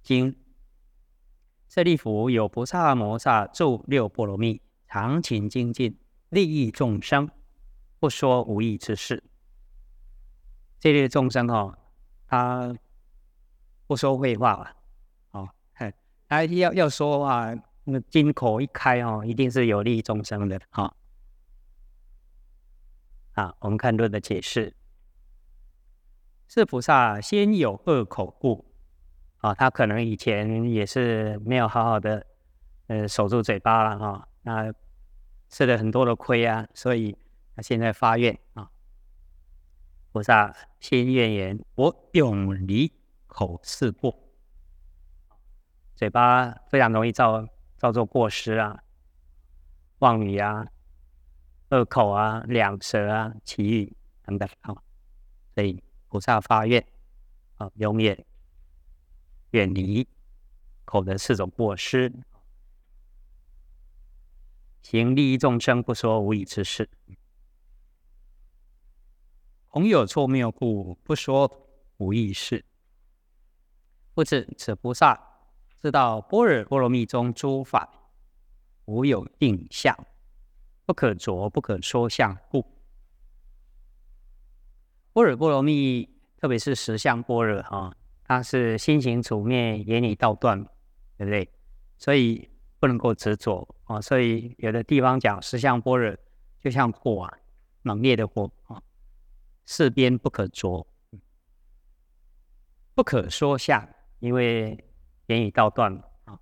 经。舍利弗，有菩萨摩萨住六波罗蜜，常勤精进，利益众生，不说无益之事。这类众生他不说废话他要说话，那金口一开一定是有利众生的我们看论的解释。是菩萨先有恶口故他可能以前也是没有好好的守住嘴巴了那吃了很多的亏所以他现在发愿菩萨先愿言：我永离口是过。嘴巴非常容易造作过失妄语恶口两舌绮语等等所以菩萨发愿永远远离口的4种过失，行利益众生，不说无益之事。恐有错谬故，不说无益事。不知此菩萨知道般若波罗蜜中诸法无有定相，不可着不可说相故。般若波罗蜜，特别是实相般若它是心行处灭，言语道断，对不对？所以不能够执着所以有的地方讲实相般若就像火猛烈的火四边不可着，不可说相，因为言语道断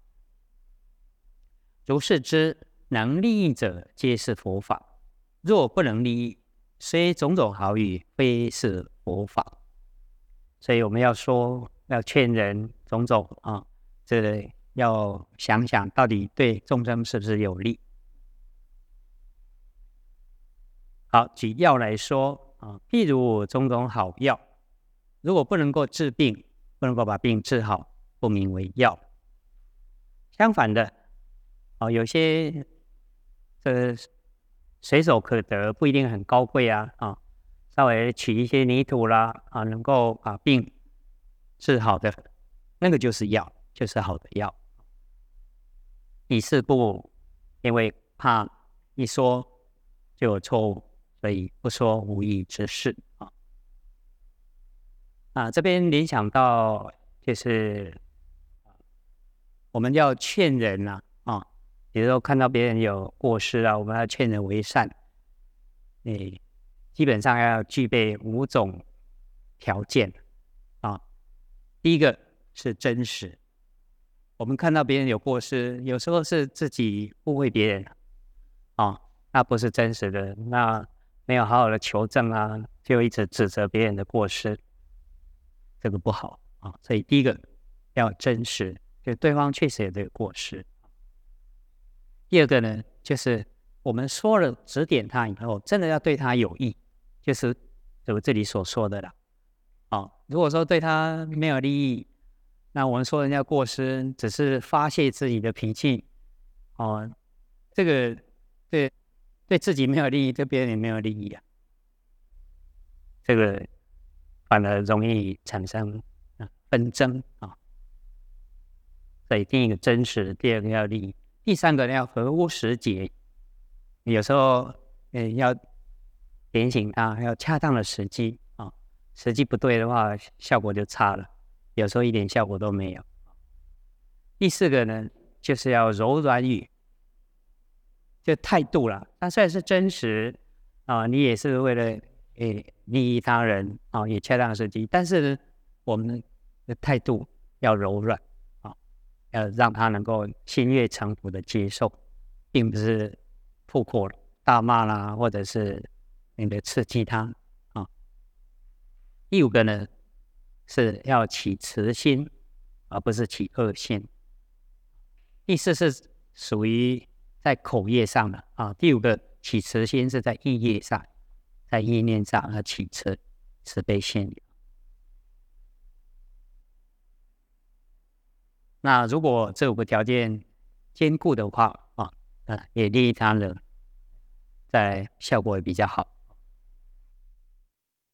如是知，能利益者皆是佛法，若不能利益，虽种种好语，非是佛法。所以我们要劝人种种这要想想到底对众生是不是有利。好，举药来说譬如种种好药，如果不能够治病，不能够把病治好，不名为药。相反的有些随手可得，不一定很高贵稍微取一些泥土啦能够把病治好的，那个就是药，就是好的药。以是故，因为怕一说就有错误，所以不说无益之事这边联想到就是我们要劝人比如说看到别人有过失我们要劝人为善基本上要具备5种条件第一个是真实，我们看到别人有过失，有时候是自己误会别人那不是真实的，那没有好好的求证就一直指责别人的过失，这个不好所以第一个要真实，就对方确实有这个过失。第二个呢，就是我们说了指点他以后，真的要对他有益，就是我这里所说的啦如果说对他没有利益，那我们说人家过失只是发泄自己的脾气这个对自己没有利益，对别人也没有利益这个反而容易产生纷争所以第一个真实，第二个要利益，第三个要合乎时节，有时候要点醒他，要恰当的时机时机不对的话，效果就差了，有时候一点效果都没有。第四个呢，就是要柔软语，就态度啦。它虽然是真实你也是为了利益他人也恰当的时机，但是呢，我们的态度要柔软要让他能够心悦诚服的接受，并不是破口大骂啦，或者是刺激他第五个呢，是要起慈心，而不是起恶心。第四是属于在口业上的第五个起慈心是在意业上，在意念上要起慈悲心。那如果这5个条件兼顾的话也利益他人，在效果也比较好。